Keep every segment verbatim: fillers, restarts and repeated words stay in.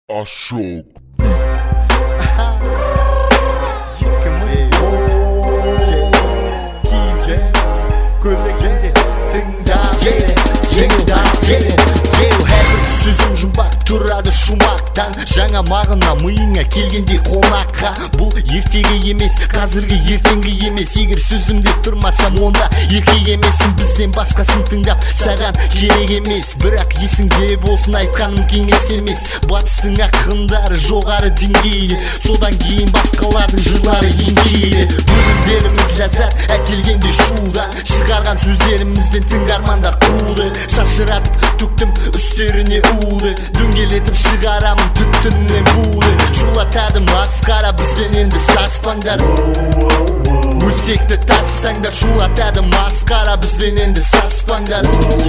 Ashok. Сөзім жұмбақ тұрады шумақтан, жаңа мағына миыңа келгенде қонаққа. Бұл ертегі емес, қазіргі ертеңгі емес. Егер сөзімде тұрмасам, онда еркек емессің. Бізден басқасын тыңдап саған керек емес. Бірақ есіңде болсын, айтқаным кеңес емес. Батыстың ақындары жоғары деңгейде, содан кейін басқалардың жырлары еңгейде. Өлімдеріміз ләззат әкелгенде шуда, шығарған сөздерімізден тыңдармандар қуды. Шашыратып төктім үстеріне уды, дөңгелетіп шығарамын түттіннен буды. Шулатады масқара бізбен енді саспаңдар, өсекті тастаңдар. Шулатады масқара бізбен енді саспаңдар,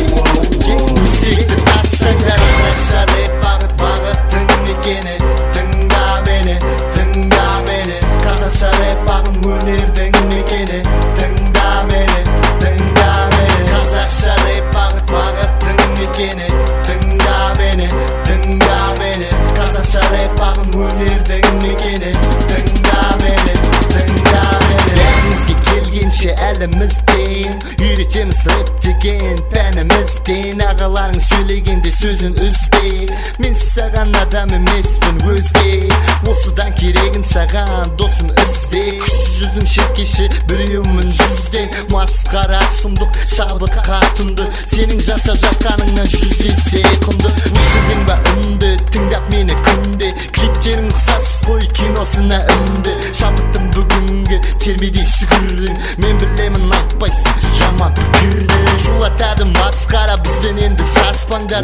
өсекті тастаңдар. Қазақша рэп бағыт бағыттың мекені, тыңда мені, тыңда мені. Қазақша рэп бағын өнердің мекені, тыңда мені, тыңда мені. Қазақша рэп бағыт бағыттың мекені, тыңда мені, тыңда мені. Қазақша рэп бағын өнердің мекені, тыңда мені, тыңда мені. Бәрімізге келгенше әлімізден үйретеміз рэп деген пәнімізден. Ағаларың сөйлегенде сөзін үзбе, мен саған адам емеспін өзге. Осыдан керегін саған досын ізде. Күші жүздің шеркеші біреумін жүзден. Масқара сұмдық шабытқа тұнды, сенің жасап жатқаныңнан жүз есе құнды. Өшірдің ба үнді, тыңдап мені күнде. Клиптерің ұқсас қой киносына үнді. Шабыттым бүгінгі термедей сүгірдің, мен білемін айтпайсың жаман пікірді. Шулатады масқара бізбен енді саспаңдар,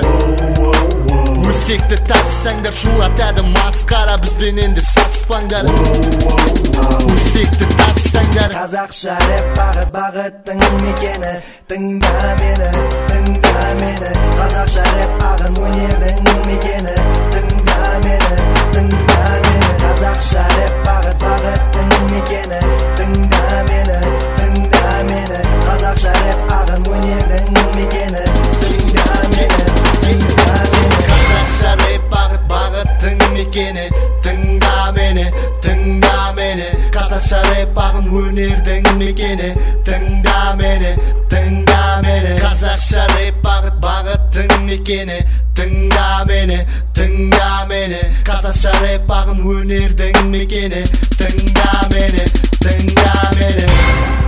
өсекті тастаңдар. Шулатады масқара бізбен енді саспаңдар, өсекті тастаңдар. Қазақша рэп бағыт бағыттың мекені, тыңда мені, тыңда мені. Қазақша рэп бағын өнердің мекені, тыңда мені, тыңда мені. Қазақша рэп бағыт бағыттың мекені, тыңда мені, тыңда мені. Қазақша рэп бағын өнердің мекені, тыңда мені, тыңда мені. Қазақша рэп бағыт бағыттың мекені, тыңда мені, тыңда мені. Қазақша рэп бағын өнердің мекені, тыңда мені, тыңда мені. Қазақша рэп бағыт бағыттың мекені, тыңда мені, тыңда мені. Қазақша рэп бағын өнердің мекені, тыңда мені, тыңда мені.